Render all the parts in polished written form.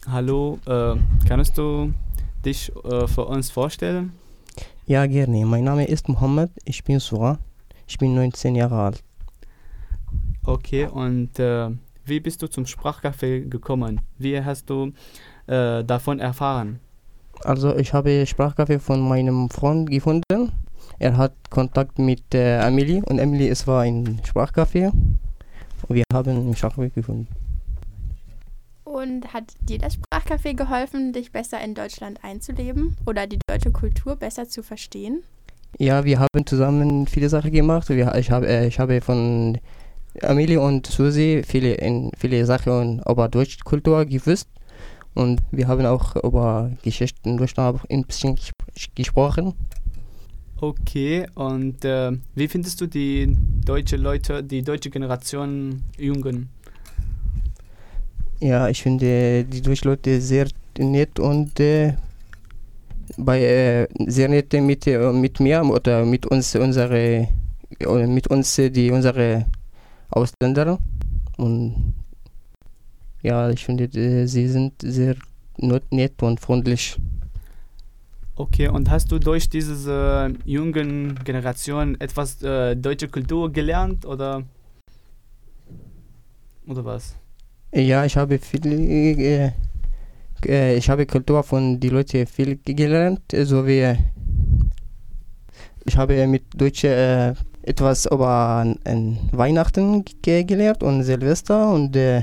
Hallo, kannst du dich für uns vorstellen? Ja, gerne. Mein Name ist Mohammed, ich bin Sura, ich bin 19 Jahre alt. Okay, und wie bist du zum Sprachcafé gekommen? Wie hast du davon erfahren? Also ich habe Sprachcafé von meinem Freund gefunden. Er hat Kontakt mit Emily und Emily es war ein Sprachcafé und wir haben ein Sprachcafé gefunden. Und hat dir das Sprachcafé geholfen, dich besser in Deutschland einzuleben oder die deutsche Kultur besser zu verstehen? Ja, wir haben zusammen viele Sachen gemacht. Ich habe von Emily und Susi viele Sachen über deutsche Kultur gewusst und wir haben auch über Geschichte in Deutschland auch ein bisschen gesprochen. Okay, und wie findest du die deutsche Leute, die deutsche Generation Jungen? Ja, ich finde die deutschen Leute sehr nett und sehr nett mit mir oder mit uns unsere Ausländer und ja, ich finde sie sind sehr nett und freundlich. Okay, und hast du durch diese jungen Generation etwas deutsche Kultur gelernt oder was? Ja, ich habe Kultur von die Leute viel gelernt, so wie ich habe mit Deutsch etwas über Weihnachten gelernt und Silvester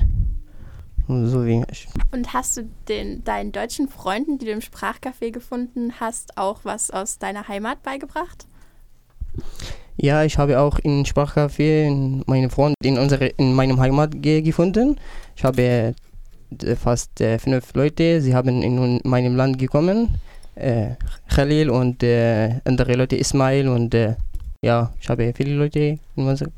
und so wie ich. Und hast du deinen deutschen Freunden, die du im Sprachcafé gefunden hast, auch was aus deiner Heimat beigebracht? Ja, ich habe auch in Sprachcafé meine Freunde in meinem Heimat gefunden. Ich habe fast 5 Leute, sie haben in meinem Land gekommen. Khalil und andere Leute, Ismail und ja, ich habe viele Leute in unserer.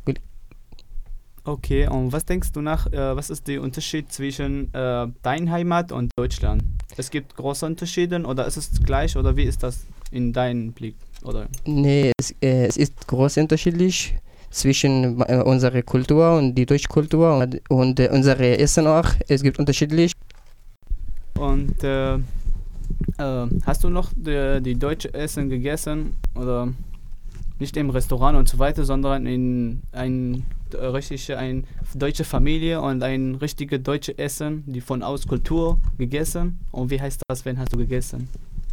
Okay, und was denkst du was ist der Unterschied zwischen deiner Heimat und Deutschland? Es gibt große Unterschiede oder ist es gleich oder wie ist das in deinem Blick? Oder? Nee, es ist groß unterschiedlich zwischen unserer Kultur und die deutsche Kultur und unsere Essen auch. Es gibt unterschiedlich. Und hast du noch die deutsche Essen gegessen oder nicht im Restaurant und so weiter, sondern in eine deutsche Familie und ein richtiges deutsches Essen, die von aus Kultur gegessen? Und wie heißt das, wenn hast du gegessen?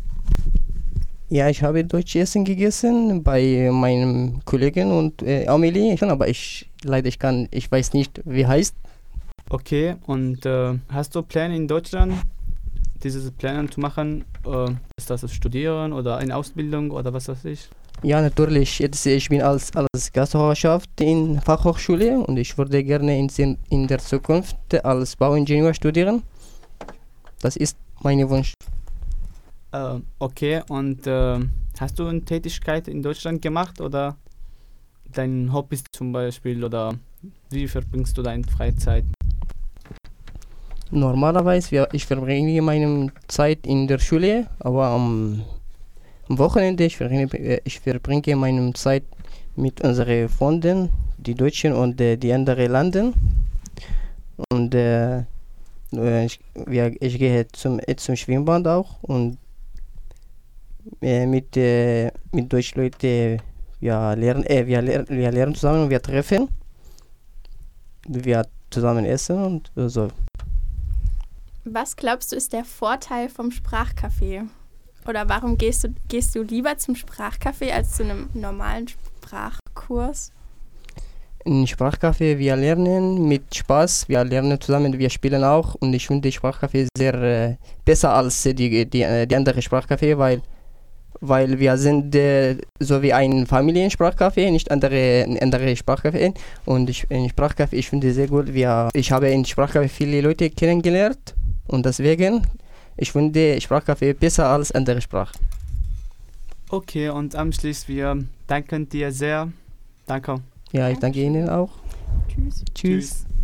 Ja, ich habe deutsches Essen gegessen bei meinem Kollegen und Amelie, schon, aber ich weiß nicht, wie heißt. Okay, und hast du Pläne in Deutschland, diese Pläne zu machen? Ist das Studieren oder eine Ausbildung oder was weiß ich? Ja, natürlich. Ich bin als Gastfachschaft in Fachhochschule und ich würde gerne in der Zukunft als Bauingenieur studieren. Das ist mein Wunsch. Okay, und hast du eine Tätigkeit in Deutschland gemacht oder dein Hobby zum Beispiel oder wie verbringst du deine Freizeit? Normalerweise, ich verbringe meine Zeit in der Schule, aber am Wochenende ich verbringe meine Zeit mit unseren Freunden, die Deutschen und die anderen Länder. Und ich gehe zum Schwimmbad auch und mit deutschen Leuten wir lernen zusammen, wir treffen, wir zusammen essen und so. Was glaubst du, ist der Vorteil vom Sprachcafé? Oder warum gehst du lieber zum Sprachcafé als zu einem normalen Sprachkurs? In Sprachcafé, wir lernen mit Spaß, wir lernen zusammen, wir spielen auch und ich finde Sprachcafé sehr besser als die andere Sprachcafé, weil wir sind so wie ein Familiensprachcafé, nicht andere Sprachcafé und in Sprachcafé, ich finde sehr gut, ich habe in Sprachcafé viele Leute kennengelernt und deswegen, ich finde Sprachcafé besser als andere Sprachen. Okay, und am Schluss, wir danken dir sehr. Danke. Ja, ich danke Ihnen auch. Tschüss. Tschüss.